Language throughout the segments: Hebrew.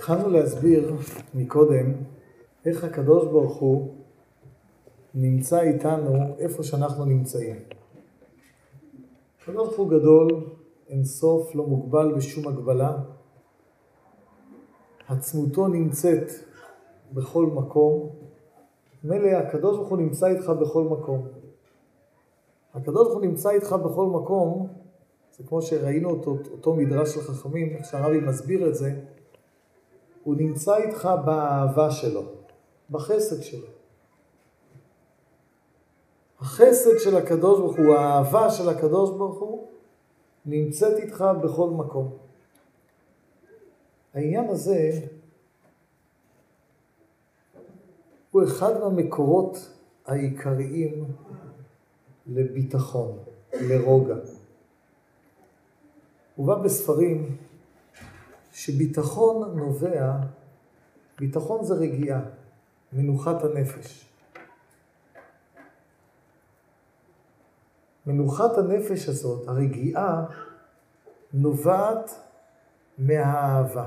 התחלנו להסביר מקודם איך הקדוש ברוך הוא נמצא איתנו איפה שאנחנו נמצאים. הקדוש ברוך הוא גדול, אין סוף, לא מוגבל בשום הגבלה. עצמותו נמצאת בכל מקום. מילא הקדוש ברוך הוא נמצא איתך בכל מקום. הקדוש ברוך הוא נמצא איתך בכל מקום, זה כמו שראינו אותו מדרש של חכמים, כשהרבי מסביר את זה, הוא נמצא איתך באהבה שלו, בחסד שלו. החסד של הקדוש ברוך הוא, האהבה של הקדוש ברוך הוא, נמצאת איתך בכל מקום. העניין הזה הוא אחד מהמקורות העיקריים לביטחון, לרוגע. הובא בספרים שביטחון נובע, ביטחון זה רגיעה, מנוחת הנפש. מנוחת הנפש הזאת, הרגיעה, נובעת מהאהבה.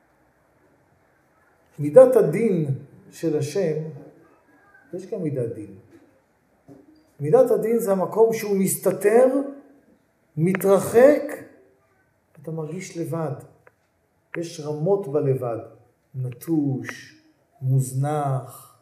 מידת הדין של השם, יש גם מידת דין. מידת הדין זה המקום שהוא מסתתר, מתרחק, אתה מרגיש לבד. יש רמות בלבד, נטוש, מוזנח,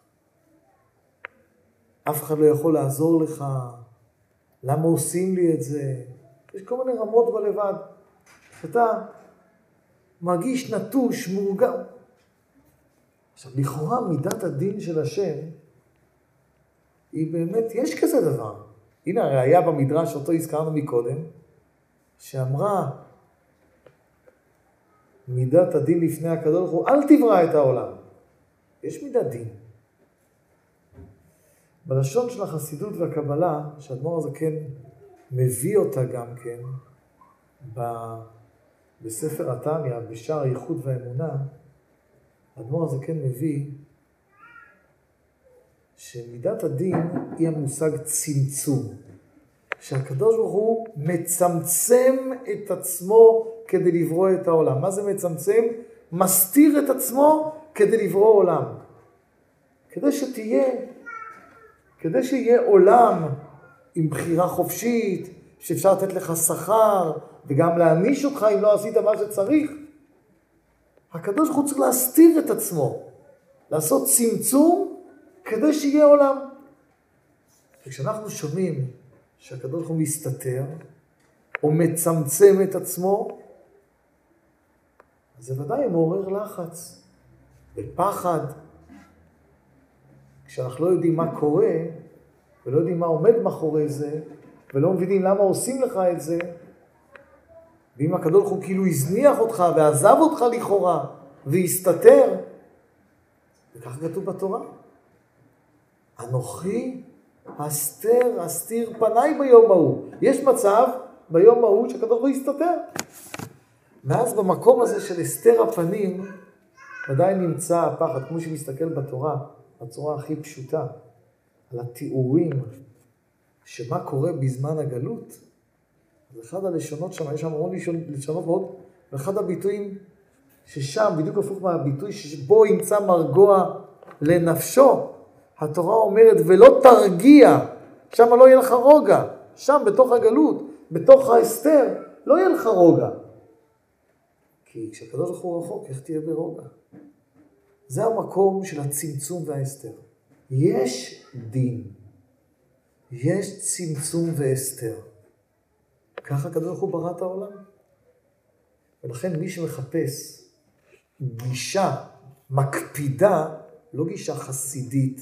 אף אחד לא יכול לעזור לך, למה עושים לי את זה? יש כל מיני רמות בלבד. אתה מרגיש נטוש, מורגע. עכשיו, לכאורה מידת הדין של השם, היא באמת, יש כזה דבר. הנה הראיה במדרש אותו הזכרנו מקודם, שאמרה, מידת הדין לפני הקדוש ברוך הוא, אל תברא את העולם. יש מידת דין. בלשון של החסידות והקבלה, שהאדמו"ר הזקן מביא אותה גם כן, בספר התניא, בשער הייחוד והאמונה, האדמו"ר הזקן מביא שמידת הדין היא המושג צמצום. שהקדוש ברוך הוא מצמצם את עצמו כדי לברוא את העולם. מה זה מצמצם? מסתיר את עצמו כדי לברוא עולם. כדי שיהיה עולם עם בחירה חופשית, שאפשר לתת לך שכר, וגם להעניש אותך אם לא עשית מה שצריך. הקדוש ברוך הוא צריך להסתיר את עצמו, לעשות צמצום כדי שיהיה עולם. וכשאנחנו שומעים שהקדוש ברוך הוא מסתתר, או מצמצם את עצמו, אז זה ודאי מעורר לחץ, בפחד. כשאנחנו לא יודעים מה קורה, ולא יודעים מה עומד מאחורי זה, ולא מבינים למה עושים לך את זה, ואם הקדוש ברוך הוא כאילו הזניח אותך ועזב אותך לכאורה, והסתתר, וכך כתוב בתורה, אנוכי אסתיר פניי ביום ההוא. יש מצב ביום ההוא שהקדוש ברוך הוא יסתתר. ואז במקום הזה של הסתר הפנים, עדיין נמצא הפחד, כמו שמסתכל בתורה, בצורה הכי פשוטה, על התיאורים, שמה קורה בזמן הגלות. אז אחד הלשונות שם, יש שם המון לשונות מאוד, ואחד הביטויים ששם, בדיוק הפוך מהביטוי שבו ימצא מרגוע לנפשו, התורה אומרת, ולא תרגיע, שם לא יהיה לך רוגע, שם בתוך הגלות, בתוך ההסתר, לא יהיה לך רוגע. כי כשהקדוש ברוך הוא רחוק, איך תהיה ברוגע? זה המקום של הצמצום וההסתר. יש דין, יש צמצום והסתר. ככה הקדוש ברוך הוא ברא את העולם. ולכן מי שמחפש גישה מקפידה, לא גישה חסידית,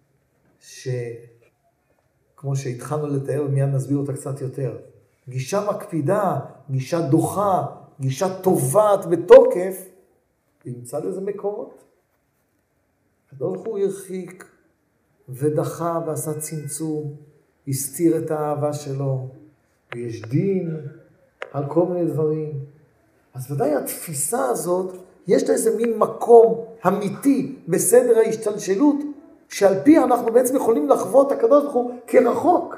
כמו שהתחלנו לתאר, ומיד נסביר אותה קצת יותר. גישה מקפידה, גישה דוחה, גישה טובעת בתוקף, ימצא לזה מקורות. הקדוש ברוך הוא הרחיק ודחה ועשה צמצום, הסתיר את האהבה שלו, ויש דין על כל מיני דברים. אז ודאי התפיסה הזאת, יש לה איזה מין מקום אמיתי בסדר ההשתלשלות, שעל פי אנחנו בעצם יכולים לחוות את הקדוש ברוך הוא כרחוק,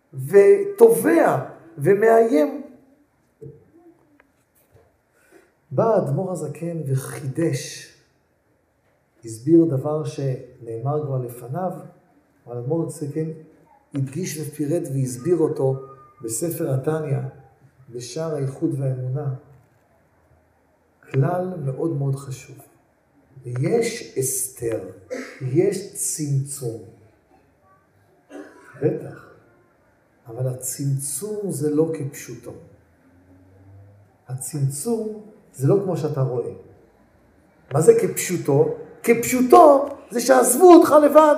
ותובע ומאיים. בא האדמו"ר הזקן וחידש, הסביר דבר שנאמר כבר לפניו, אבל האדמו"ר הזקן הדגיש ופירט והסביר אותו בספר התניא, בשער הייחוד והאמונה. כלל מאוד מאוד חשוב. יש הסתר, יש צמצום. בטח, אבל הצמצום זה לא כפשוטו. הצמצום זה לא כמו שאתה רואה. מה זה כפשוטו? כפשוטו זה שעזבו אותך לבד.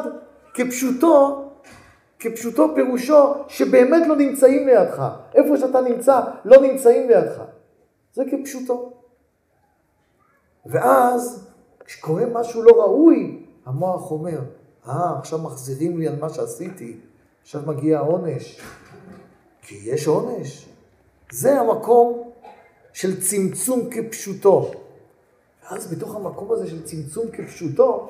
כפשוטו פירושו שבאמת לא נמצאים לידך. איפה שאתה נמצא, לא נמצאים לידך. זה כפשוטו. ואז, כשקורה משהו לא ראוי, המוח אומר, עכשיו מחזירים לי על מה שעשיתי, עכשיו מגיע העונש. כי יש עונש. זה המקום של צמצום כפשוטו. ואז בתוך המקום הזה של צמצום כפשוטו,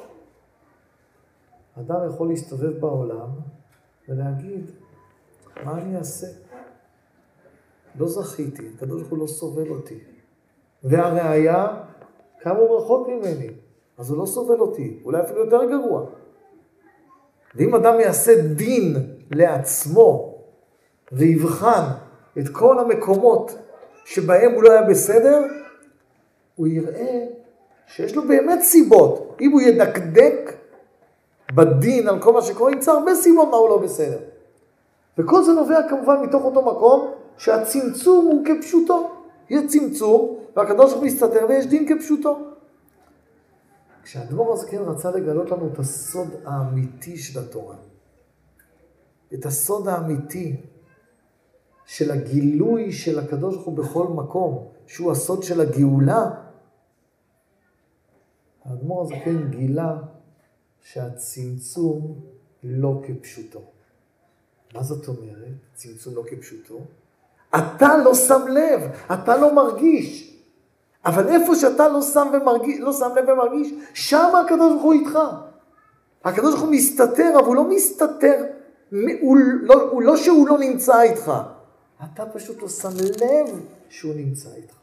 אדם יכול להסתובב בעולם ולהגיד, מה אני אעשה? לא זכיתי, הקדוש ברוך הוא לא סובל אותי. והראיה, כמה הוא רחוק ממני, אז הוא לא סובל אותי, אולי אפילו יותר גרוע. ואם אדם יעשה דין לעצמו, ויבחן את כל המקומות שבהם הוא לא היה בסדר, הוא יראה שיש לו באמת סיבות. אם הוא ידקדק בדין על כל מה שקורה, ימצא הרבה סיבות מה הוא לא בסדר. וכל זה נובע כמובן מתוך אותו מקום שהצמצום הוא כפשוטו. יש צמצום והקדוש ברוך הוא מסתתר ויש דין כפשוטו. כשהאדמו"ר הזקן רצה לגלות לנו את הסוד האמיתי של התורה, את הסוד האמיתי של הגילוי של הקדוש ברוך הוא בכל מקום, שהוא הסוד של הגאולה, האדמו"ר הזקן גילה שהצמצום לא כפשוטו. מה זאת אומרת? צמצום לא כפשוטו? אתה לא שם לב, אתה לא מרגיש. אבל איפה שאתה לא שם לב ומרגיש, שם הקדוש ברוך הוא איתך. הקדוש ברוך הוא מסתתר, אבל הוא לא מסתתר, הוא לא שהוא לא נמצא איתך. אתה פשוט לא שם לב שהוא נמצא איתך.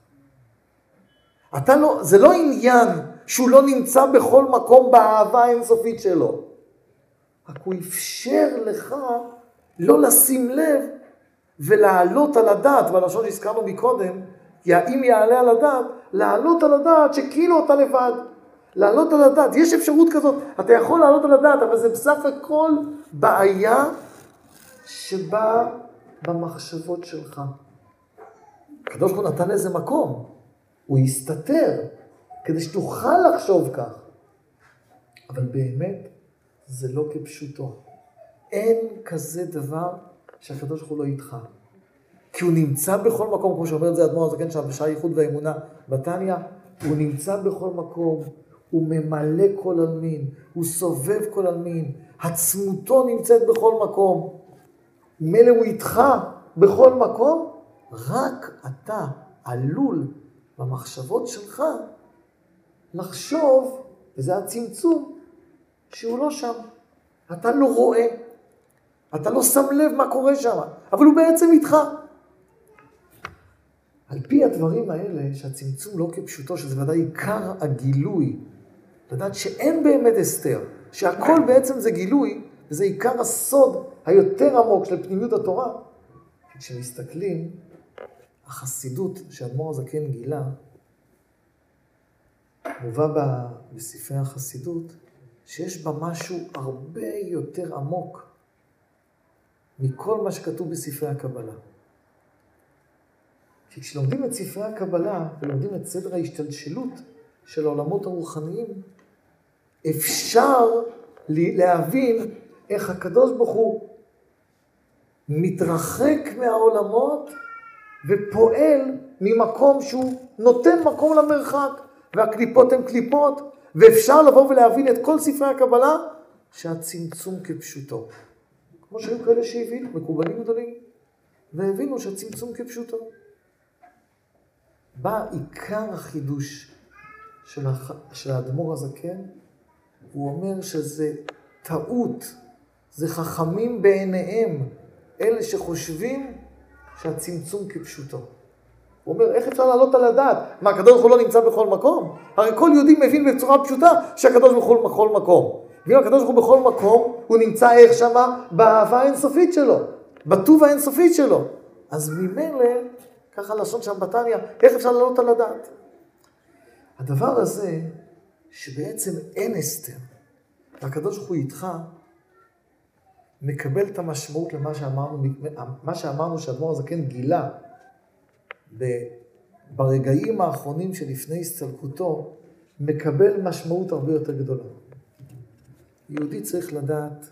זה לא עניין שהוא לא נמצא בכל מקום באהבה האינסופית שלו. רק הוא אפשר לך לא לשים לב ולעלות על הדעת, בלשון שהזכרנו מקודם, אם יעלה על הדעת, לעלות על הדעת שכאילו אתה לבד. לעלות על הדעת, יש אפשרות כזאת, אתה יכול לעלות על הדעת, אבל זה בסך הכל בעיה שבאה במחשבות שלך. הקדוש ברוך הוא נתן איזה מקום, הוא יסתתר, כדי שתוכל לחשוב כך. אבל באמת, זה לא כפשוטו. אין כזה דבר שהקדוש ברוך הוא לא איתך. כי הוא נמצא בכל מקום, כמו שאומר את זה האדמו"ר הזקן שם בשער הייחוד והאמונה בתניא, הוא נמצא בכל מקום, הוא ממלא כל עלמין, הוא סובב כל עלמין, עצמותו נמצאת בכל מקום. מילא הוא איתך בכל מקום, רק אתה עלול במחשבות שלך לחשוב, וזה הצמצום, שהוא לא שם. אתה לא רואה, אתה לא שם לב מה קורה שם, אבל הוא בעצם איתך. על פי הדברים האלה, שהצמצום לא כפשוטו, שזה ודאי עיקר הגילוי, לדעת שאין באמת הסתר, שהכל בעצם זה גילוי, וזה עיקר הסוד היותר עמוק של פנימיות התורה. כשמסתכלים, החסידות שהאדמו"ר הזקן גילה, מובא בספרי החסידות, שיש בה משהו הרבה יותר עמוק מכל מה שכתוב בספרי הקבלה. כי כשלומדים את ספרי הקבלה ולומדים את סדר ההשתלשלות של העולמות הרוחניים, אפשר להבין איך הקדוש ברוך הוא מתרחק מהעולמות ופועל ממקום שהוא נותן מקום למרחק, והקליפות הן קליפות, ואפשר לבוא ולהבין את כל ספרי הקבלה שהצמצום כפשוטו. כמו שהיו כאלה שהבינו, מקובלים גדולים, והבינו שהצמצום כפשוטו. בא עיקר החידוש של האדמו"ר הזקן, הוא אומר שזה טעות, זה חכמים בעיניהם, אלה שחושבים שהצמצום כפשוטו. הוא אומר, איך אפשר לעלות על הדעת? מה, הקדוש ברוך הוא לא נמצא בכל מקום? הרי כל יהודי מבין בצורה פשוטה שהקדוש ברוך הוא בכל מקום. ואם הקדוש ברוך הוא בכל מקום, הוא נמצא איך שמה? באהבה האינסופית שלו, בטוב האינסופית שלו. אז ממילא, ככה לשון שם בתניא, איך אפשר לעלות על הדעת? הדבר הזה, שבעצם אין הסתר, והקדוש ברוך הוא איתך, מקבל את המשמעות למה שאמרנו שהאדמו"ר הזקן גילה ברגעים האחרונים שלפני הסתלקותו, מקבל משמעות הרבה יותר גדולה. יהודי צריך לדעת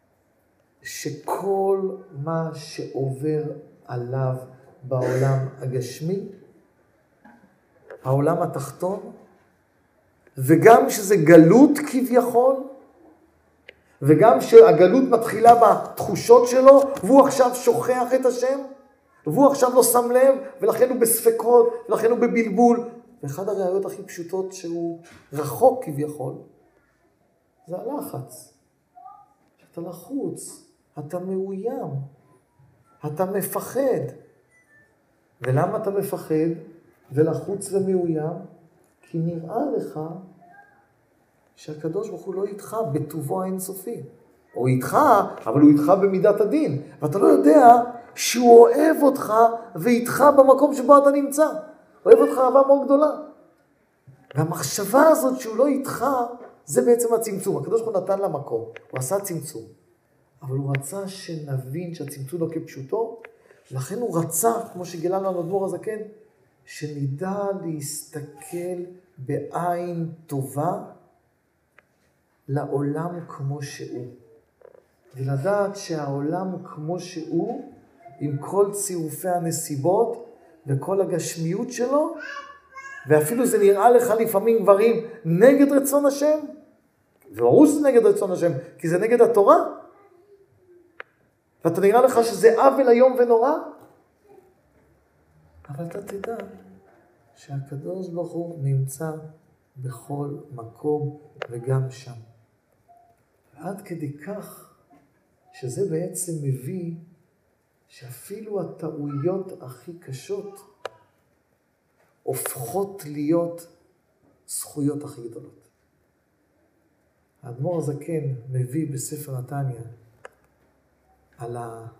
שכל מה שעובר עליו בעולם הגשמי, העולם התחתון, וגם שזה גלות כביכול, וגם שהגלות מתחילה בתחושות שלו, והוא עכשיו שוכח את השם, והוא עכשיו לא שם לב, ולכן הוא בספקות, ולכן הוא בבלבול. ואחד הראיות הכי פשוטות שהוא רחוק כביכול, זה הלחץ. אתה לחוץ, אתה מאוים, אתה מפחד. ולמה אתה מפחד ולחוץ ומאוים? כי נראה לך שהקדוש ברוך הוא לא איתך בטובו האינסופי. הוא איתך, אבל הוא איתך במידת הדין. ואתה לא יודע שהוא אוהב אותך ואיתך במקום שבו אתה נמצא. אוהב אותך אהבה מאוד גדולה. והמחשבה הזאת שהוא לא איתך, זה בעצם הצמצום. הקדוש ברוך הוא נתן לה מקום, הוא עשה צמצום. אבל הוא רצה שנבין שהצמצום לא כפשוטו, לכן הוא רצה, כמו שגילה לנו האדמו"ר הזקן, שנדע להסתכל בעין טובה לעולם כמו שהוא. ולדעת שהעולם כמו שהוא, עם כל צירופי הנסיבות וכל הגשמיות שלו, ואפילו זה נראה לך לפעמים דברים נגד רצון השם, וברור שזה נגד רצון השם, כי זה נגד התורה, ואתה נראה לך שזה עוול היום ונורא, אבל אתה תדע שהקדוש ברוך הוא נמצא בכל מקום וגם שם. עד כדי כך שזה בעצם מביא שאפילו הטעויות הכי קשות הופכות להיות זכויות הכי גדולות. האדמו"ר הזקן מביא בספר התניא על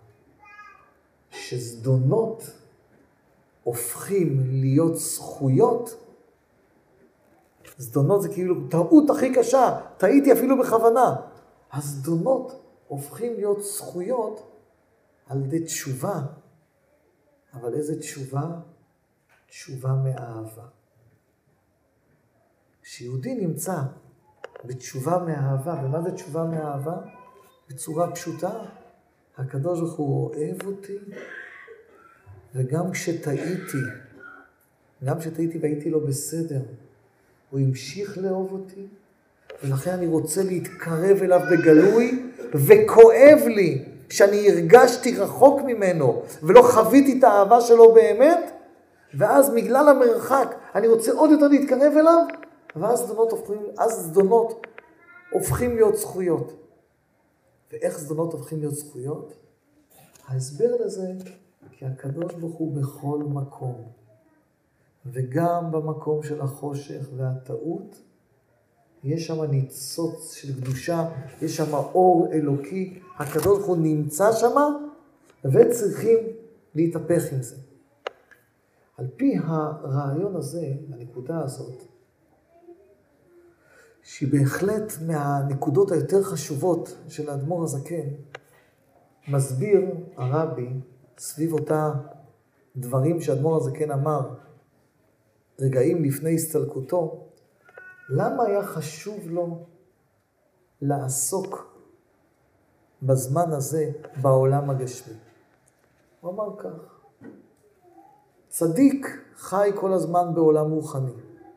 שזדונות הופכים להיות זכויות. זדונות זה כאילו טעות הכי קשה, טעיתי אפילו בכוונה. הזדונות הופכים להיות זכויות על ידי תשובה. אבל איזה תשובה? תשובה מאהבה. כשיהודי נמצא בתשובה מאהבה, ומה זה תשובה מאהבה? בצורה פשוטה, הקדוש ברוך הוא אוהב אותי, וגם כשטעיתי, והייתי לו בסדר, הוא המשיך לאהוב אותי, ולכן אני רוצה להתקרב אליו בגלוי, וכואב לי שאני הרגשתי רחוק ממנו, ולא חוויתי את האהבה שלו באמת, ואז בגלל המרחק אני רוצה עוד יותר להתקרב אליו, ואז זדונות הופכים להיות זכויות. ואיך זדונות הופכים להיות זכויות? ההסבר לזה, כי הקדוש ברוך הוא בכל מקום, וגם במקום של החושך והטעות, יש שם ניצוץ של קדושה, יש שם אור אלוקי, הקדוש ברוך הוא נמצא שם, וצריכים להתהפך עם זה. על פי הרעיון הזה, הנקודה הזאת, שהיא בהחלט מהנקודות היותר חשובות של האדמו"ר הזקן, מסביר הרבי סביב אותה דברים שהאדמו"ר הזקן אמר, רגעים לפני הסתלקותו, למה היה חשוב לו לעסוק בזמן הזה בעולם הגשמי? הוא אמר כך, צדיק חי כל הזמן בעולם רוחני.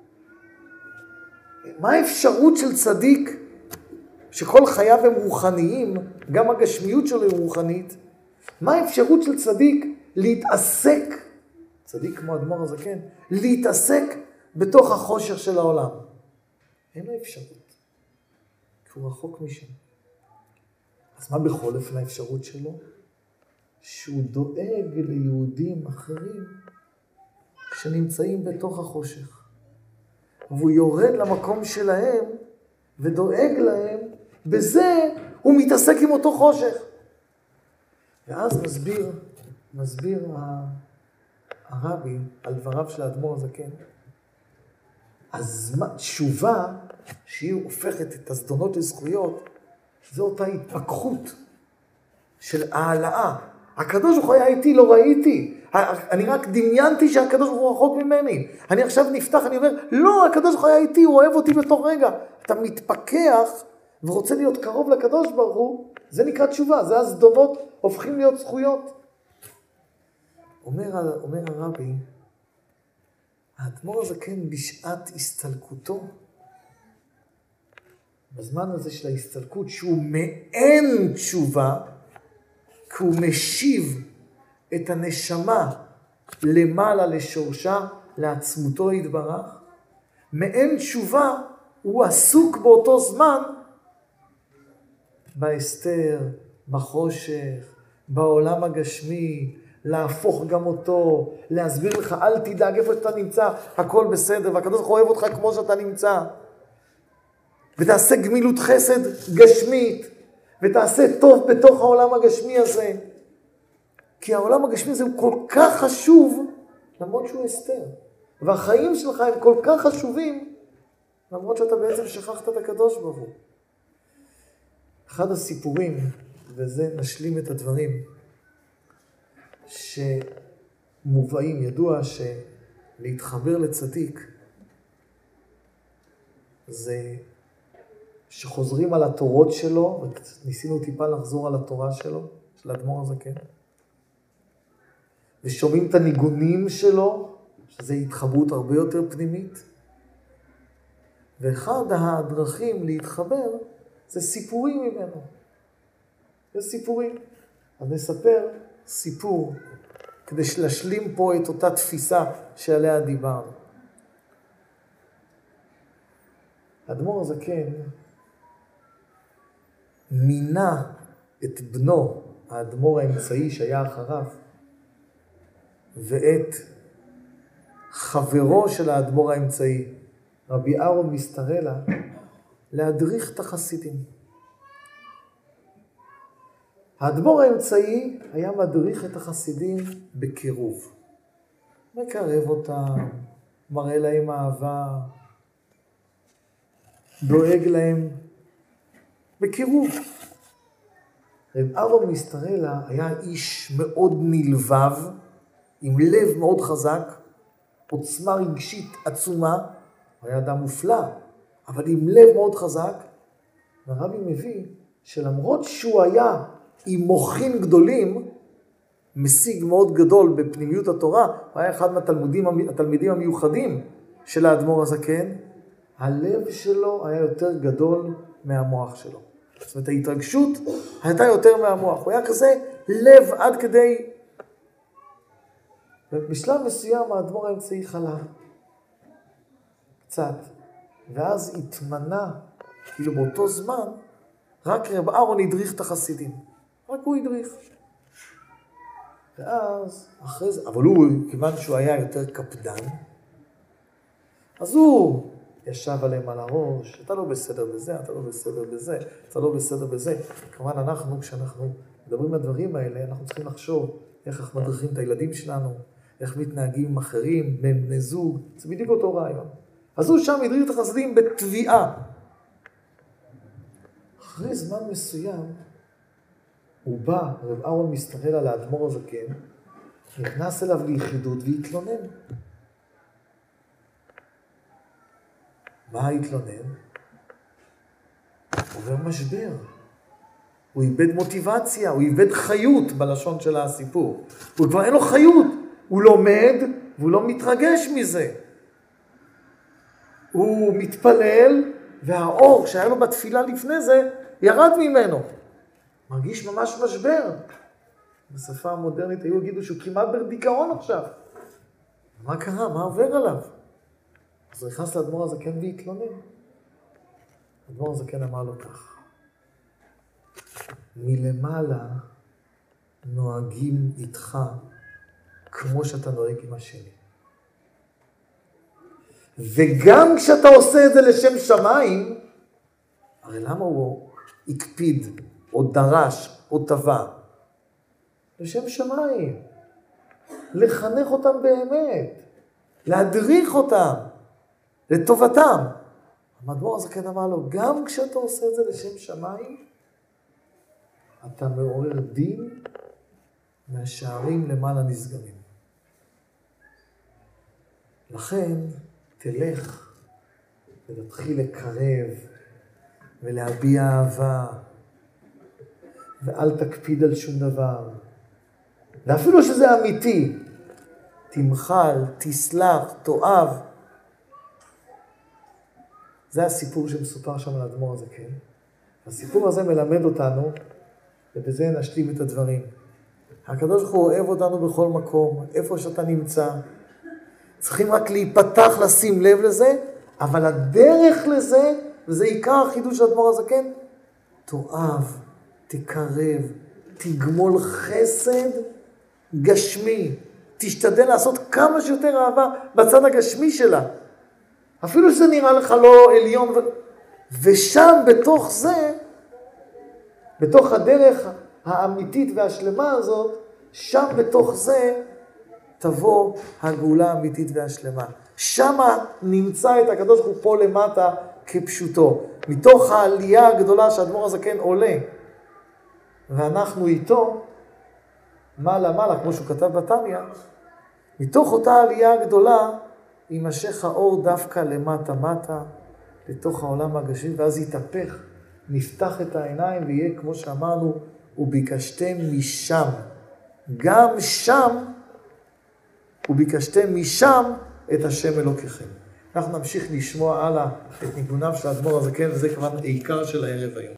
מה האפשרות של צדיק שכל חייו הם רוחניים, גם הגשמיות שלו היא רוחנית? מה האפשרות של צדיק להתעסק, צדיק כמו האדמו"ר הזקן, להתעסק בתוך החושך של העולם? אין לו אפשרות, כי הוא רחוק משם. אז מה בכל אופן האפשרות שלו? שהוא דואג ליהודים אחרים שנמצאים בתוך החושך. והוא יורד למקום שלהם ודואג להם, בזה הוא מתעסק עם אותו חושך. ואז מסביר הרבי על דבריו של האדמו"ר הזקן, אז תשובה שהיא הופכת את הזדונות לזכויות, זו אותה התפכחות של העלאה. הקדוש ברוך הוא היה איתי, לא ראיתי. אני רק דמיינתי שהקדוש ברוך הוא רחוק ממני. אני עכשיו נפתח, אני אומר, לא, הקדוש ברוך הוא היה איתי, הוא אוהב אותי בתוך רגע. אתה מתפכח ורוצה להיות קרוב לקדוש ברוך הוא, זה נקרא תשובה, זה הזדונות הופכים להיות זכויות. אומר הרבי, האדמו"ר הזקן בשעת הסתלקותו, בזמן הזה של ההסתלקות, שהוא מעין תשובה, כי הוא משיב את הנשמה למעלה לשורשה, לעצמותו יתברך, מעין תשובה הוא עסוק באותו זמן בהסתר, בחושך, בעולם הגשמי, להפוך גם אותו, להסביר לך, אל תדאג איפה שאתה נמצא, הכל בסדר, והקדוש ברוך הוא אוהב אותך כמו שאתה נמצא. ותעשה גמילות חסד גשמית, ותעשה טוב בתוך העולם הגשמי הזה. כי העולם הגשמי הזה הוא כל כך חשוב, למרות שהוא הסתר. והחיים שלך הם כל כך חשובים, למרות שאתה בעצם שכחת את הקדוש ברוך הוא. אחד הסיפורים, וזה נשלים את הדברים, שמובאים, ידוע שלהתחבר לצדיק, זה שחוזרים על התורות שלו, ניסינו טיפה לחזור על התורה שלו, של האדמו"ר הזקן, ושומעים את הניגונים שלו, שזה התחברות הרבה יותר פנימית, ואחד הדרכים להתחבר זה סיפורים ממנו. זה סיפורים. אז נספר סיפור, כדי להשלים פה את אותה תפיסה שעליה דיברנו. האדמו"ר הזקן מינה את בנו, האדמו"ר האמצעי שהיה אחריו, ואת חברו של האדמו"ר האמצעי, רבי אהרון מסטרלה, להדריך את החסידים. האדמו"ר האמצעי היה מדריך את החסידים בקירוב. מקרב אותם, מראה להם אהבה, דואג להם בקירוב. רב אהרון מסטרלה היה איש מאוד נלבב, עם לב מאוד חזק, עוצמה רגשית עצומה, הוא היה אדם מופלא, אבל עם לב מאוד חזק, והרבי מביא שלמרות שהוא היה עם מוחין גדולים, משיג מאוד גדול בפנימיות התורה, הוא היה אחד מהתלמידים המיוחדים של האדמו"ר הזקן, הלב שלו היה יותר גדול מהמוח שלו. זאת אומרת, ההתרגשות הייתה יותר מהמוח. הוא היה כזה לב עד כדי... ובשלב מסוים האדמו"ר האמצעי חלה. קצת. ואז התמנה, כאילו באותו זמן, רק רב אהרון הדריך את החסידים. רק הוא הדריך. ואז, אחרי זה, אבל הוא, כיוון שהוא היה יותר קפדן, אז הוא ישב עליהם על הראש, אתה לא בסדר בזה, אתה לא בסדר בזה, אתה לא בסדר בזה. כמובן אנחנו, כשאנחנו מדברים על הדברים האלה, אנחנו צריכים לחשוב איך אנחנו מדריכים את הילדים שלנו, איך מתנהגים עם אחרים, בני זוג, זה בדיוק אותו רעיון. אז הוא שם הדריך את החסידים בתביעה. אחרי זמן מסוים, הוא בא, רב אהרון מסתכל על האדמו"ר הזקן, נכנס אליו ליחידות והתלונן. מה התלונן? עובר משבר. הוא איבד מוטיבציה, הוא איבד חיות בלשון של הסיפור. הוא כבר אין לו חיות, הוא לומד והוא לא מתרגש מזה. הוא מתפלל והאור שהיה לו בתפילה לפני זה ירד ממנו. מרגיש ממש משבר. בשפה המודרנית היו יגידו שהוא כמעט בדיכאון עכשיו. מה קרה? מה עובר עליו? אז נכנס לאדמו"ר הזקן והתלונן. האדמו"ר הזקן אמר לו כך, מלמעלה נוהגים איתך כמו שאתה נוהג עם השני. וגם כשאתה עושה את זה לשם שמיים, הרי למה הוא הקפיד, או דרש, או טבע? לשם שמיים. לחנך אותם באמת. להדריך אותם. לטובתם. המדמור הזה כן אמר לו, גם כשאתה עושה את זה לשם שמיים, אתה מעורר דין מהשערים למעלה נסגרים. לכן תלך ותתחיל לקרב ולהביע אהבה, ואל תקפיד על שום דבר. ואפילו שזה אמיתי, תמחל, תסלח, תאהב. זה הסיפור שמסופר שם על האדמו"ר הזה, כן? הסיפור הזה מלמד אותנו, ובזה נשלים את הדברים. הקדוש ברוך הוא אוהב אותנו בכל מקום, איפה שאתה נמצא. צריכים רק להיפתח, לשים לב לזה, אבל הדרך לזה, וזה עיקר החידוש של האדמו"ר הזה, כן? תאהב, תקרב, תגמול חסד גשמי. תשתדל לעשות כמה שיותר אהבה בצד הגשמי שלה. אפילו שזה נראה לך לא עליון. ושם בתוך זה, בתוך הדרך האמיתית והשלמה הזאת, שם בתוך זה תבוא הגאולה האמיתית והשלמה. שם נמצא את הקדוש ברוך הוא פה למטה כפשוטו. מתוך העלייה הגדולה שהאדמו"ר הזקן עולה, ואנחנו איתו, מעלה, כמו שהוא כתב בתניא, מתוך אותה עלייה הגדולה, יימשך האור דווקא למטה, לתוך העולם הגשמי, ואז יתהפך, נפתח את העיניים, ויהיה, כמו שאמרנו, וביקשתם משם. גם שם, וביקשתם משם את השם אלוקיכם. אנחנו נמשיך לשמוע הלאה את ניגוניו של האדמו"ר הזקן, וזה כמובן העיקר של הערב היום.